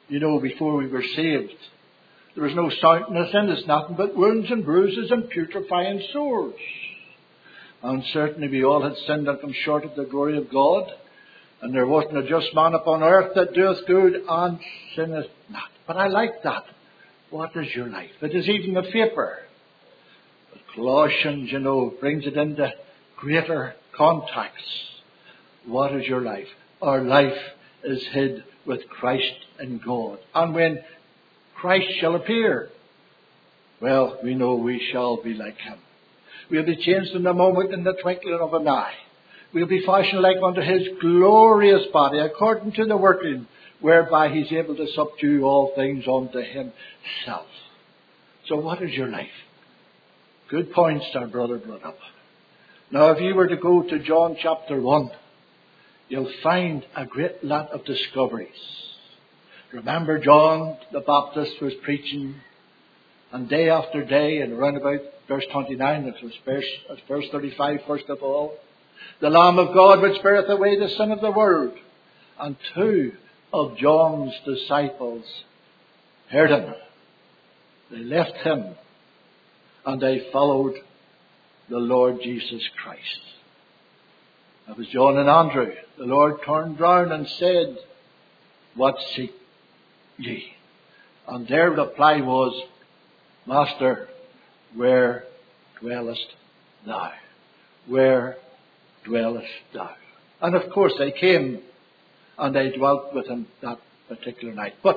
before we were saved. There was no soundness in us, nothing but wounds and bruises and putrefying sores. And certainly we all had sinned and come short of the glory of God. And there wasn't a just man upon earth that doeth good and sinneth not. But I like that. What is your life? It is even a vapor. But Colossians, brings it into greater context. What is your life? Our life is hid with Christ in God. And when Christ shall appear, well, we know we shall be like him. We'll be changed in a moment, in the twinkling of an eye. We'll be fashioned like unto his glorious body, according to the working whereby he's able to subdue all things unto himself. So what is your life? Good points our brother brought up. Now, if you were to go to John chapter 1, you'll find a great lot of discoveries. Remember, John the Baptist was preaching, and day after day, and around about verse 29, it was verse 35 first of all, the Lamb of God which beareth away the sin of the world. And two of John's disciples heard him. They left him, and they followed the Lord Jesus Christ. That was John and Andrew. The Lord turned round and said, what seek ye? And their reply was, Master, where dwellest thou? Where dwellest thou? And of course they came and they dwelt with him that particular night. But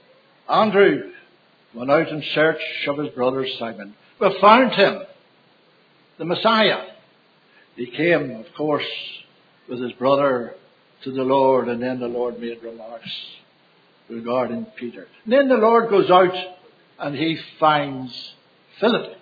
Andrew went out in search of his brother Simon. We found him, the Messiah. He came, of course, with his brother to the Lord, and then the Lord made remarks regarding Peter. And then the Lord goes out and he finds Philip.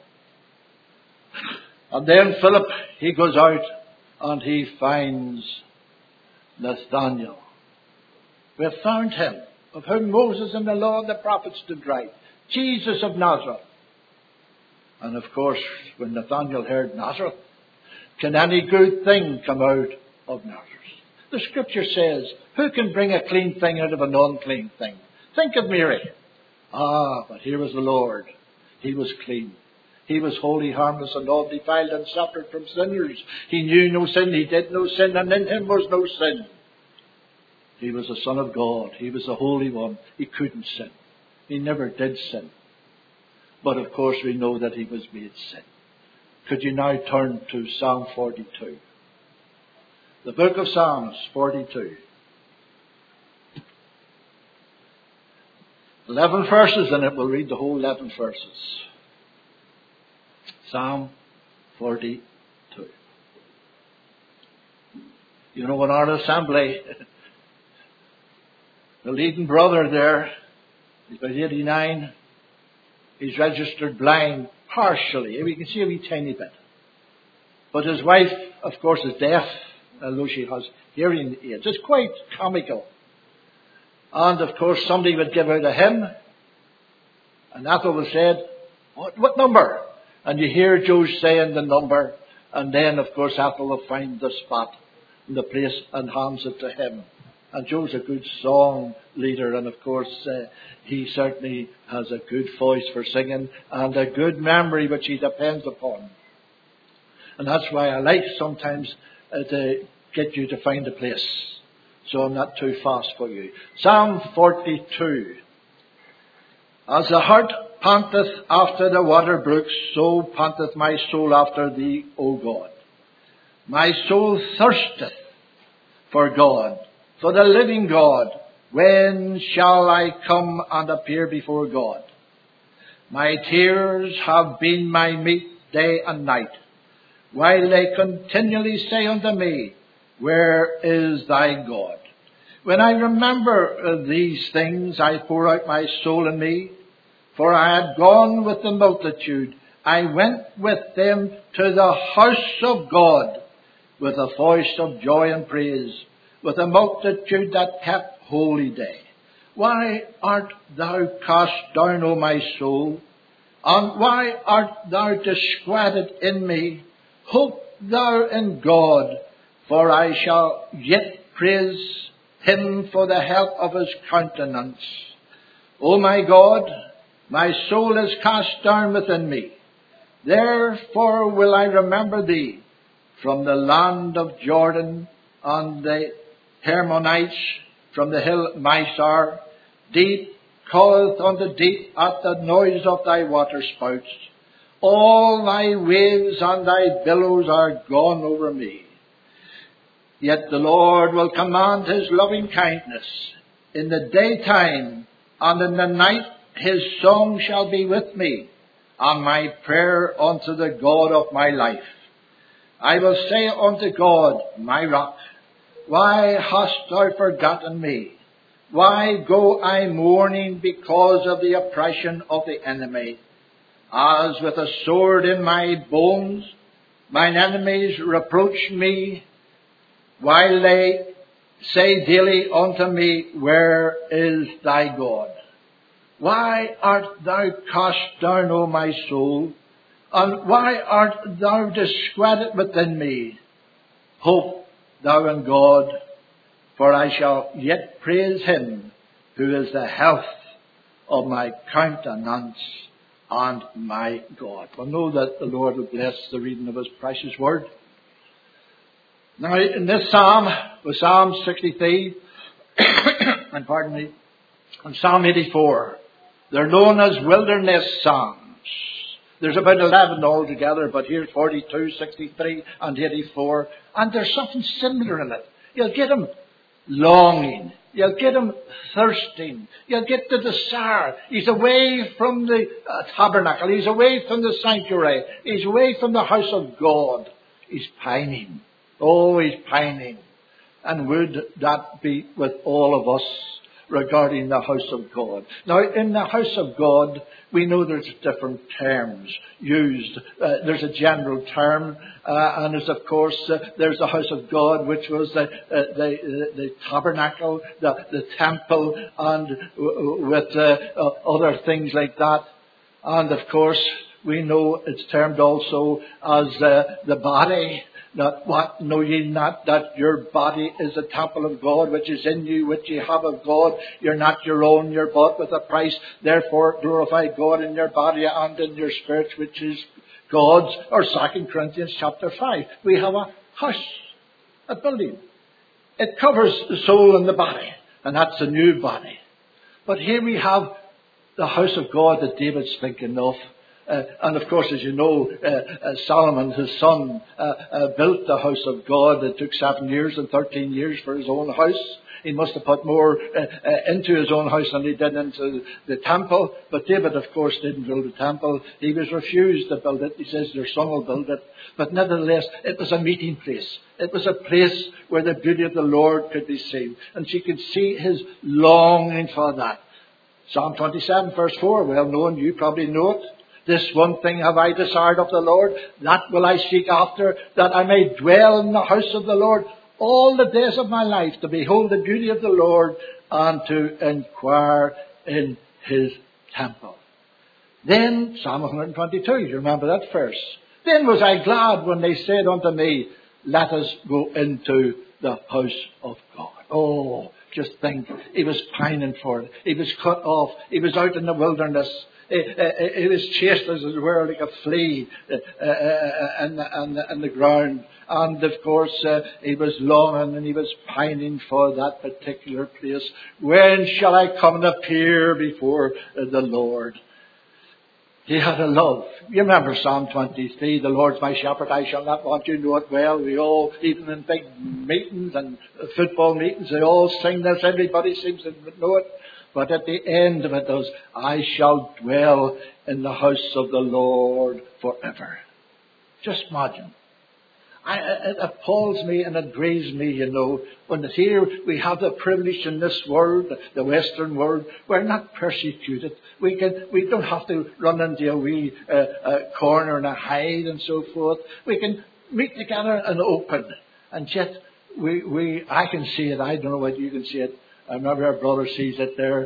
And then Philip, he goes out and he finds Nathanael. We have found him, of whom Moses and the law and the prophets did write, Jesus of Nazareth. And of course, when Nathanael heard Nazareth, can any good thing come out of Nazareth? The scripture says, who can bring a clean thing out of an unclean thing? Think of Mary. But here was the Lord. He was clean. He was holy, harmless, and undefiled, and separate from sinners. He knew no sin. He did no sin, and in him was no sin. He was the Son of God. He was the Holy One. He couldn't sin. He never did sin. But of course we know that he was made sin. Could you now turn to Psalm 42? The book of Psalms 42. 11 verses in it. We'll read the whole 11 verses. Psalm 42. In our assembly, the leading brother there, he's about 89. He's registered blind partially. We can see a wee tiny bit. But his wife, of course, is deaf, although she has hearing aids. It's quite comical. And of course, somebody would give out a hymn, and Ethel said, what number? And you hear Joe saying the number, and then, of course, Ethel will find the spot and the place and hands it to him. And Joe's a good song leader, and of course, he certainly has a good voice for singing and a good memory which he depends upon. And that's why I like sometimes to get you to find a place, so I'm not too fast for you. Psalm 42. As the hart panteth after the water brooks, so panteth my soul after thee, O God. My soul thirsteth for God, for the living God. When shall I come and appear before God? My tears have been my meat day and night, while they continually say unto me, where is thy God? When I remember these things, I pour out my soul in me. For I had gone with the multitude. I went with them to the house of God, with a voice of joy and praise, with a multitude that kept holy day. Why art thou cast down, O my soul? And why art thou disquieted in me? Hope thou in God, for I shall yet praise him for the help of his countenance. O my God, my soul is cast down within me. Therefore will I remember thee from the land of Jordan and the Hermonites, from the hill Mizar. Deep calleth unto deep at the noise of thy waterspouts. All thy waves and thy billows are gone over me. Yet the Lord will command his loving kindness. In the daytime and in the night his song shall be with me, and my prayer unto the God of my life. I will say unto God, my rock, why hast thou forgotten me? Why go I mourning because of the oppression of the enemy? As with a sword in my bones, mine enemies reproach me, while they say daily unto me, where is thy God? Why art thou cast down, O my soul? And why art thou disquieted within me? Hope thou in God, for I shall yet praise him, who is the health of my countenance and my God. Well, know that the Lord will bless the reading of his precious word. Now, in this psalm, was Psalm 63, and pardon me, and Psalm 84, they're known as wilderness psalms. There's about 11 altogether, but here's 42, 63, and 84. And there's something similar in it. You'll get him longing. You'll get him thirsting. You'll get the desire. He's away from the tabernacle. He's away from the sanctuary. He's away from the house of God. He's pining. Oh, he's pining. And would that be with all of us regarding the house of God? Now, in the house of God, we know there's different terms used. There's a general term, and there's, of course, there's the house of God, which was the tabernacle, the temple, and with other things like that. And, of course, we know it's termed also as the body. Not what know ye not that your body is a temple of God, which is in you, which ye have of God. You're not your own, you're bought with a price. Therefore glorify God in your body and in your spirit, which is God's. Or 2 Corinthians chapter 5. We have a house, a building. It covers the soul and the body, and that's the new body. But here we have the house of God that David's thinking of. And of course, as you know, Solomon, his son, built the house of God. It took 7 years and 13 years for his own house. He must have put more into his own house than he did into the temple. But David, of course, didn't build a temple. He was refused to build it. He says their son will build it. But nevertheless, it was a meeting place. It was a place where the beauty of the Lord could be seen. And she could see his longing for that. Psalm 27, verse 4, well known, you probably know it. This one thing have I desired of the Lord, that will I seek after, that I may dwell in the house of the Lord all the days of my life, to behold the beauty of the Lord and to inquire in his temple. Then, Psalm 122, you remember that verse. Then was I glad when they said unto me, let us go into the house of God. Oh, just think, he was pining for it. He was cut off. He was out in the wilderness. He was chased, as it were, like a flea in the ground. And, of course, he was longing and he was pining for that particular place. When shall I come and appear before the Lord? He had a love. You remember Psalm 23, the Lord's my shepherd, I shall not want. You know it well. We all, even in big meetings and football meetings, they all sing this. Everybody seems to know it. But at the end of it is, I shall dwell in the house of the Lord forever. Just imagine. It appalls me and it grieves me, you know, when here we have the privilege in this world, the Western world, we're not persecuted. We don't have to run into a wee corner and a hide and so forth. We can meet together and open. And yet, I can see it. I don't know whether you can see it. I remember our brother sees it there,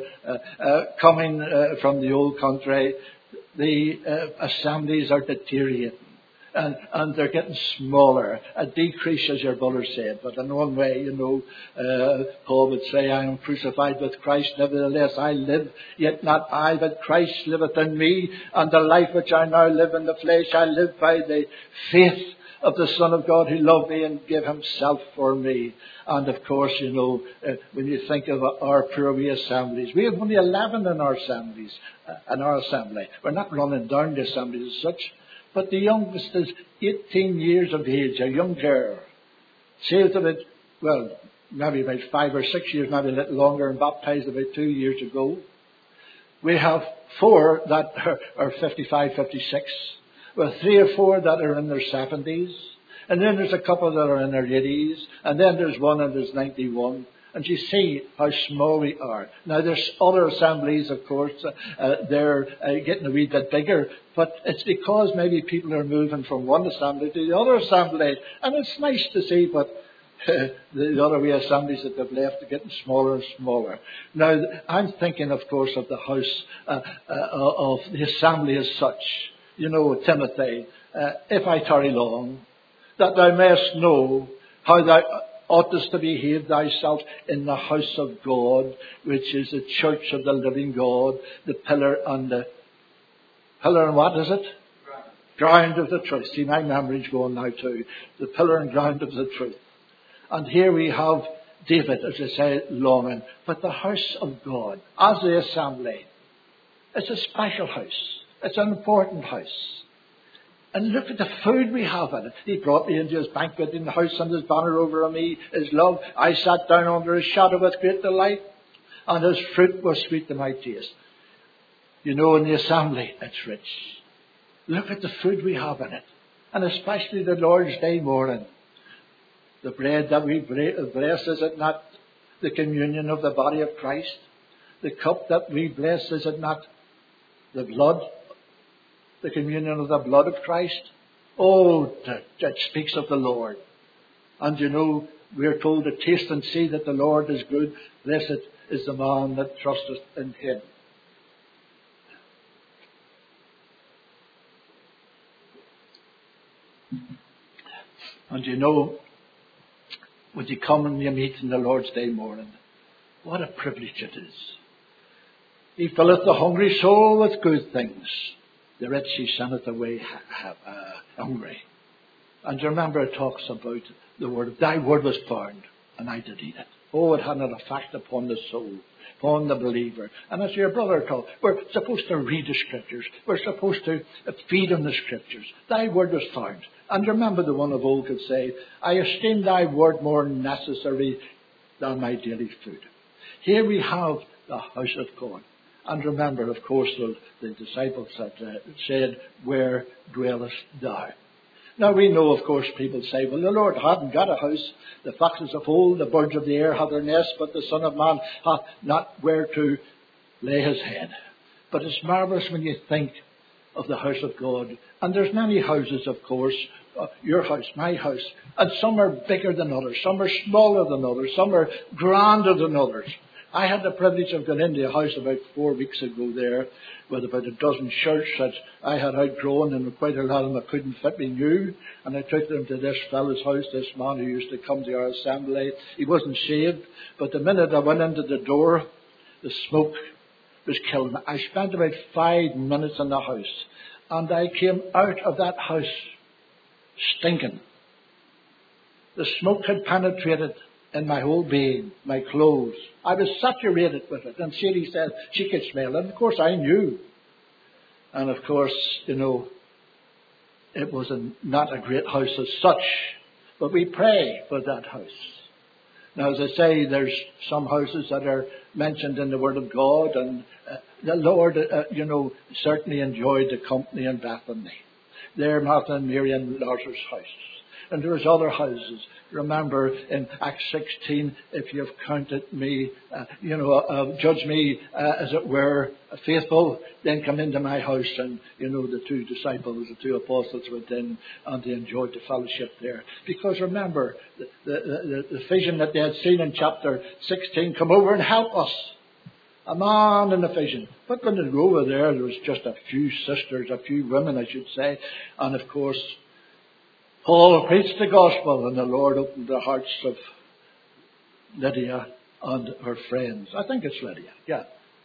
coming from the old country. The assemblies are deteriorating. and they're getting smaller. A decrease, as your brother said. But in one way, Paul would say, I am crucified with Christ, nevertheless I live, yet not I, but Christ liveth in me. And the life which I now live in the flesh, I live by the faith of the Son of God who loved me and gave himself for me. And of course, when you think of our Poor Way assemblies, we have only 11 in our assemblies, in our assembly. We're not running down the assemblies as such, but the youngest is 18 years of age, a young girl. Saved about, maybe about 5 or 6 years, maybe a little longer, and baptized about 2 years ago. We have 4 that are 55, 56. Well, 3 or 4 that are in their 70s. And then there's a couple that are in their 80s. And then there's one that is 91. And you see how small we are. Now, there's other assemblies, of course. They're getting a wee bit bigger. But it's because maybe people are moving from one assembly to the other assembly. And it's nice to see, but the other wee assemblies that they've left are getting smaller and smaller. Now, I'm thinking, of course, of the house, of the assembly as such. Timothy, if I tarry long, that thou mayest know how thou oughtest to behave thyself in the house of God, which is the church of the living God, the pillar and what is it? Ground of the truth. See, my memory's going now too. The pillar and ground of the truth. And here we have David, as I say, longing. But the house of God, as the assembly, it's a special house. It's an important house. And look at the food we have in it. He brought me into his banquet in the house, and his banner over me is love. I sat down under his shadow with great delight, and his fruit was sweet to my taste. In the assembly, it's rich. Look at the food we have in it. And especially the Lord's Day morning. The bread that we bless, is it not the communion of the body of Christ? The cup that we bless, is it not the blood? The communion of the blood of Christ. Oh, that speaks of the Lord. And we're told to taste and see that the Lord is good. Blessed is the man that trusteth in him. And when you come and you meet in the Lord's Day morning, what a privilege it is. He filleth the hungry soul with good things. The rich he sendeth away hungry. And you remember it talks about the word. Thy word was found, and I did eat it. Oh, it had an effect upon the soul, upon the believer. And as your brother taught, we're supposed to read the Scriptures. We're supposed to feed on the Scriptures. Thy word was found. And remember the one of old could say, I esteem thy word more necessary than my daily food. Here we have the house of God. And remember, of course, the disciples that said, where dwellest thou? Now we know, of course, people say, well, the Lord hadn't got a house. The foxes have holes, the birds of the air have their nests, but the Son of Man hath not where to lay his head. But it's marvellous when you think of the house of God. And there's many houses, of course. Your house, my house. And some are bigger than others. Some are smaller than others. Some are grander than others. I had the privilege of going into a house about 4 weeks ago there with about a dozen shirts that I had outgrown, and quite a lot of them couldn't fit me new. And I took them to this fellow's house, this man who used to come to our assembly. He wasn't saved, but the minute I went into the door, the smoke was killing me. I spent about 5 minutes in the house, and I came out of that house stinking. The smoke had penetrated in my whole being, my clothes. I was saturated with it. And Sadie said she could smell it. And of course I knew. And of course, it was not a great house as such. But we pray for that house. Now, as I say, there's some houses that are mentioned in the Word of God. And the Lord, certainly enjoyed the company in Bethany. There, Martha and Mary and Lazarus' house. And there's other houses. Remember in Acts 16, if you've counted me, judge me, as it were, faithful, then come into my house. And, the 2 disciples, the 2 apostles went in, and they enjoyed the fellowship there. Because remember, the vision that they had seen in chapter 16, come over and help us. A man in a vision. But when they go over there was just a few sisters, a few women, I should say. And of course, Paul preached the gospel, and the Lord opened the hearts of Lydia and her friends. I think it's Lydia, yeah.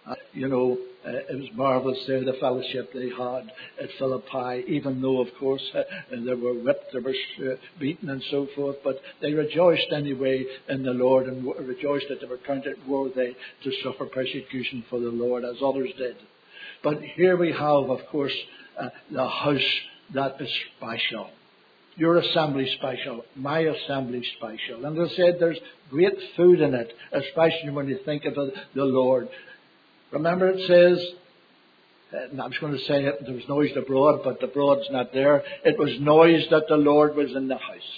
It was marvellous there, the fellowship they had at Philippi, even though, of course, they were whipped, they were beaten and so forth, but they rejoiced anyway in the Lord and rejoiced that they were counted worthy to suffer persecution for the Lord, as others did. But here we have, of course, the house that is special. Your assembly special, my assembly special. And as I said, there's great food in it, especially when you think of the Lord. Remember it says, and I was going to say it, there was noised abroad, but the broad's not there. It was noised that the Lord was in the house.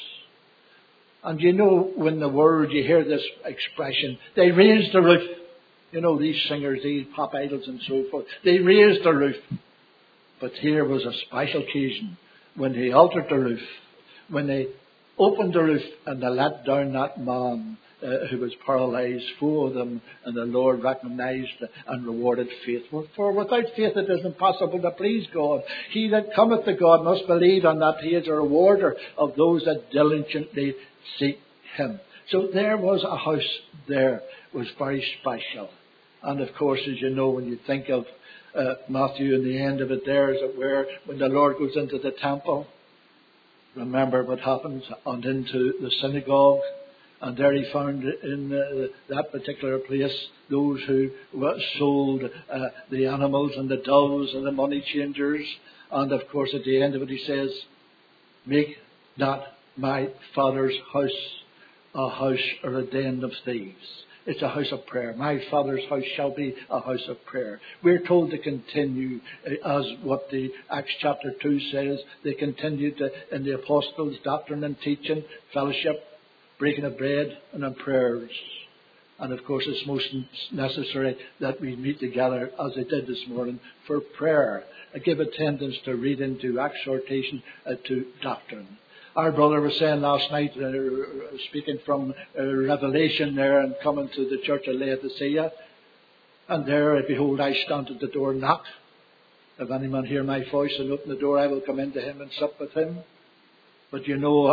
And when you hear this expression, they raised the roof. These singers, these pop idols and so forth, they raised the roof. But here was a special occasion when they altered the roof, when they opened the roof and they let down that man who was paralyzed, 4 of them, and the Lord recognized and rewarded faith. For without faith it is impossible to please God. He that cometh to God must believe on that He is a rewarder of those that diligently seek Him. So there was a house there, was very special. And of course, as you know, when you think of Matthew and the end of it there, as it were, when the Lord goes into the temple, remember what happens, and into the synagogue. And there he found in that particular place those who sold the animals and the doves and the money changers. And of course at the end of it he says, make not my Father's house a house or a den of thieves. It's a house of prayer. My Father's house shall be a house of prayer. We're told to continue as what the Acts chapter 2 says. They continued in the apostles' doctrine and teaching, fellowship, breaking of bread, and in prayers. And of course it's most necessary that we meet together, as I did this morning, for prayer. I give attendance to reading, to exhortation, to doctrine. Our brother was saying last night, speaking from Revelation there and coming to the church of Laodicea, and there, behold, I stand at the door and knock. If any man hear my voice and open the door, I will come into him and sup with him. But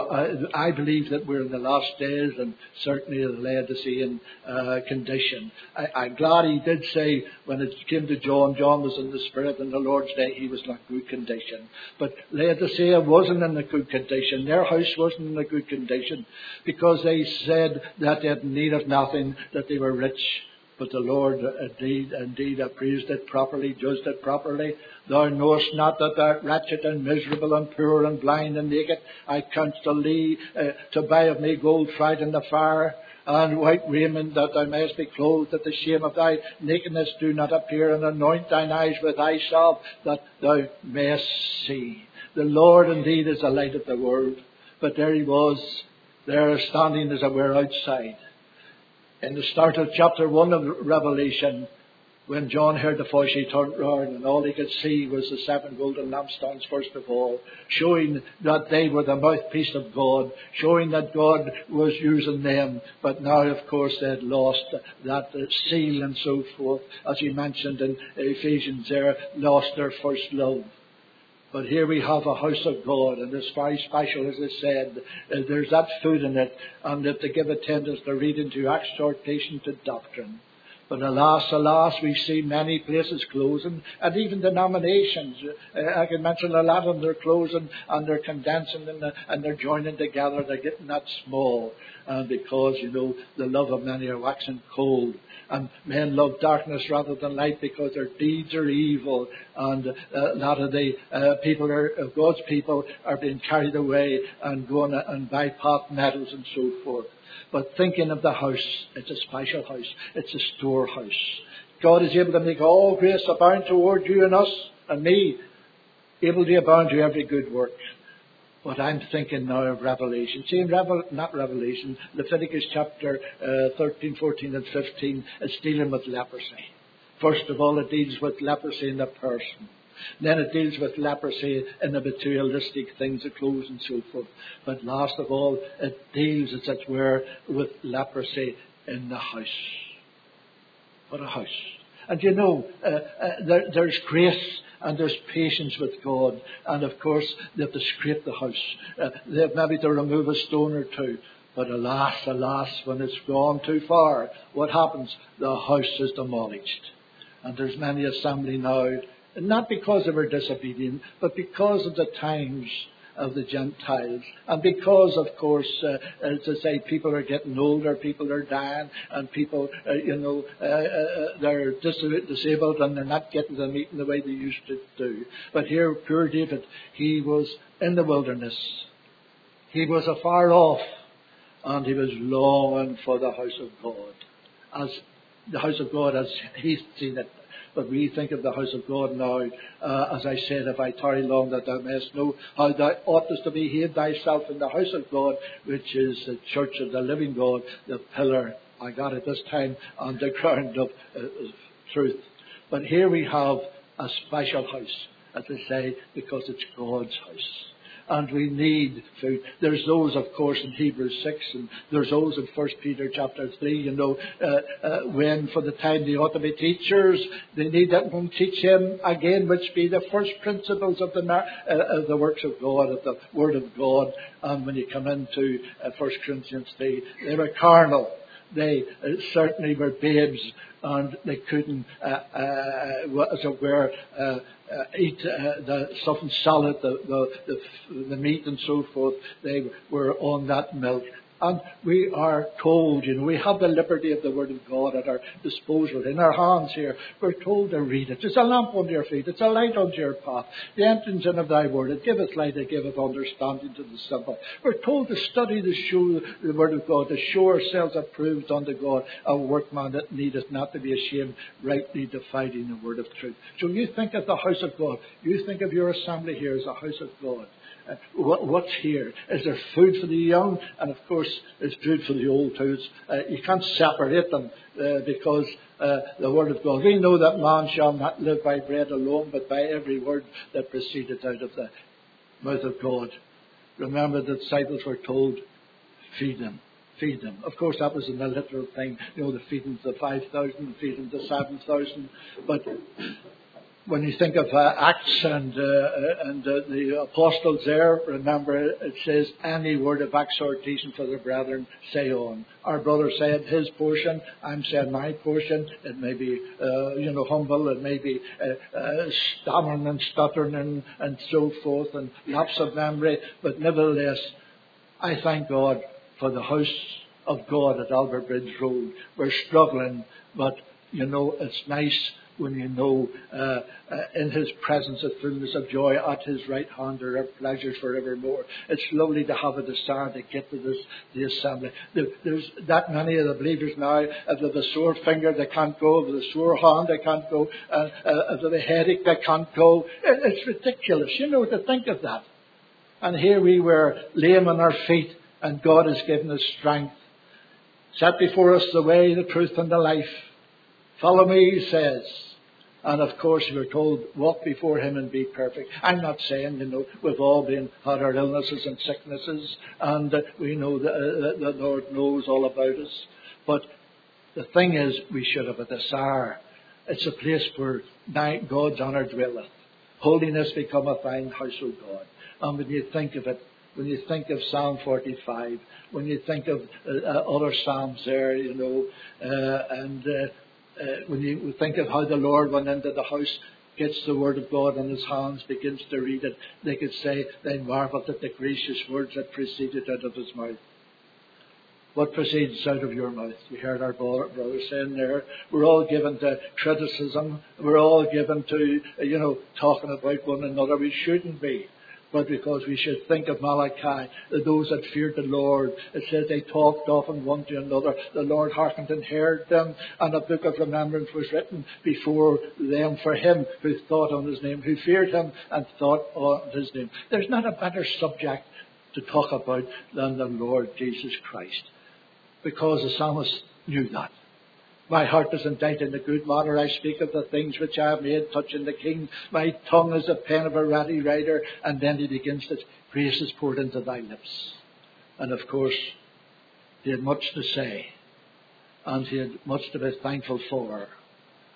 I believe that we're in the last days, and certainly in the Laodicean condition. I'm glad he did say when it came to John was in the Spirit, and the Lord's Day he was in a good condition. But Laodicea wasn't in a good condition. Their house wasn't in a good condition, because they said that they had need of nothing, that they were rich. But the Lord indeed appraised it properly, judged it properly. Thou knowest not that thou art wretched and miserable and poor and blind and naked. I counsel thee to buy of me gold tried in the fire, and white raiment, that thou mayest be clothed, that the shame of thy nakedness do not appear, and anoint thine eyes with eye salve, that thou mayest see. The Lord indeed is the light of the world. But there he was, there standing as it were outside. In the start of chapter 1 of Revelation, when John heard the voice, he turned round, and all he could see was the 7 golden lampstands, first of all, showing that they were the mouthpiece of God, showing that God was using them. But now, of course, they had lost that seal and so forth. As he mentioned in Ephesians there, lost their first love. But here we have a house of God, and it's very special, as I said. There's that food in it, and if they give attendance to reading, to exhortation, to doctrine. But alas, we see many places closing, and even denominations. I can mention a lot of them, they're closing, and they're condensing, and they're joining together. They're getting that small, because, the love of many are waxing cold. And men love darkness rather than light, because their deeds are evil. And a lot of the God's people are being carried away and going and bypass metals and so forth. But thinking of the house, it's a special house. It's a storehouse. God is able to make all grace abound toward you and us and me, able to abound to every good work. But I'm thinking now of Revelation. See, Leviticus chapter 13, 14 and 15, it's dealing with leprosy. First of all, it deals with leprosy in the person. Then it deals with leprosy in the materialistic things, the clothes and so forth. But last of all, it deals, as it were, with leprosy in the house. What a house. And there's grace and there's patience with God. And of course, they have to scrape the house. They have maybe to remove a stone or two. But alas, when it's gone too far, what happens? The house is demolished. And there's many assembly now, not because they were disobedient, but because of the times of the Gentiles. And because, of course, as I say, people are getting older, people are dying, and people, they're disabled and they're not getting the meeting the way they used to do. But here, poor David, he was in the wilderness. He was afar off, and he was longing for the house of God. As the house of God as he's seen it. But we think of the house of God now, as I said, if I tarry long that thou mayest know how thou oughtest to behave thyself in the house of God, which is the church of the living God, the pillar, I got it this time, on the ground of truth. But here we have a special house, as I say, because it's God's house. And we need food. There's those, of course, in Hebrews 6, and there's those in 1 Peter chapter 3, when for the time they ought to be teachers, they need that one teach him again, which be the first principles of the works of God, of the Word of God. And when you come into 1 Corinthians 3, they were carnal. They certainly were babes, and they couldn't, as it were, eat something solid, the meat and so forth. They were on that milk. And we are told, we have the liberty of the Word of God at our disposal, in our hands here. We're told to read it. It's a lamp unto your feet. It's a light unto your path. The entrance in of thy Word. It giveth light. It giveth understanding to the simple. We're told to study the Word of God, to show ourselves approved unto God, a workman that needeth not to be ashamed, rightly dividing the Word of truth. So you think of the house of God. You think of your assembly here as a house of God. What's here? Is there food for the young? And of course, there's food for the old too. You can't separate them because the Word of God. We know that man shall not live by bread alone, but by every word that proceedeth out of the mouth of God. Remember, the disciples were told, feed them. Feed them. Of course, that was in the literal thing. The feeding the 5,000, feeding the 7,000. But when you think of Acts and the apostles there, remember it says, any word of exhortation for the brethren, say on. Our brother said his portion, I'm saying my portion. It may be, humble. It may be stammering and stuttering and so forth, and lapse of memory. But nevertheless, I thank God for the house of God at Albert Bridge Road. We're struggling, but it's nice when in His presence is fullness of joy, at His right hand there are pleasures forevermore. It's lovely to have a desire to get to the assembly. There's that many of the believers now, if they have a sore finger they can't go, if they have a sore hand they can't go, if they have a headache they can't go. It's ridiculous, to think of that. And here we were lame on our feet, and God has given us strength. Set before us the way, the truth and the life. Follow me, He says. And of course, we're told, walk before Him and be perfect. I'm not saying, we've all had our illnesses and sicknesses, and we know that the Lord knows all about us. But the thing is, we should have a desire. It's a place where God's honour dwelleth. Holiness becometh thine house, O God. And when you think of it, when you think of Psalm 45, when you think of other Psalms there, when you think of how the Lord went into the house, gets the Word of God in His hands, begins to read it, they could say, they marvelled at the gracious words that proceeded out of His mouth. What proceeds out of your mouth? We heard our brother saying there, we're all given to criticism, we're all given to, talking about one another. We shouldn't be. But because we should think of Malachi, those that feared the Lord. It says they talked often one to another. The Lord hearkened and heard them. And a book of remembrance was written before them for him who thought on His name, who feared Him and thought on His name. There's not a better subject to talk about than the Lord Jesus Christ. Because the psalmist knew that. My heart is indicted in the good matter. I speak of the things which I have made, touching the King. My tongue is the pen of a ready writer. And then he begins to, grace is poured into thy lips. And of course, he had much to say. And he had much to be thankful for.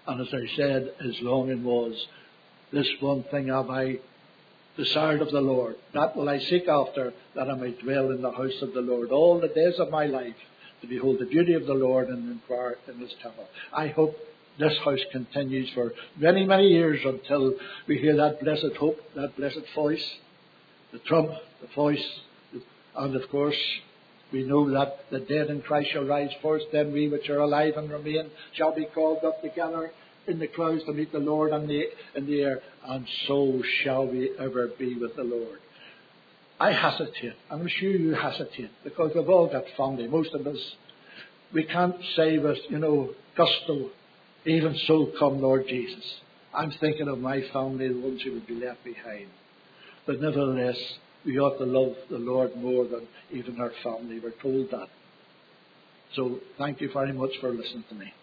And as I said, his longing was, this one thing have I desired of the Lord, that will I seek after, that I may dwell in the house of the Lord all the days of my life, to behold the beauty of the Lord and inquire in his temple. I hope this house continues for many, many years until we hear that blessed hope, that blessed voice, the trump, the voice, and of course we know that the dead in Christ shall rise first, then we which are alive and remain shall be called up together in the clouds to meet the Lord in the air, and so shall we ever be with the Lord. I hesitate, I'm sure you hesitate, because we've all got family, most of us. We can't say with, gusto, even so come Lord Jesus. I'm thinking of my family, the ones who would be left behind. But nevertheless, we ought to love the Lord more than even our family. We're told that. So thank you very much for listening to me.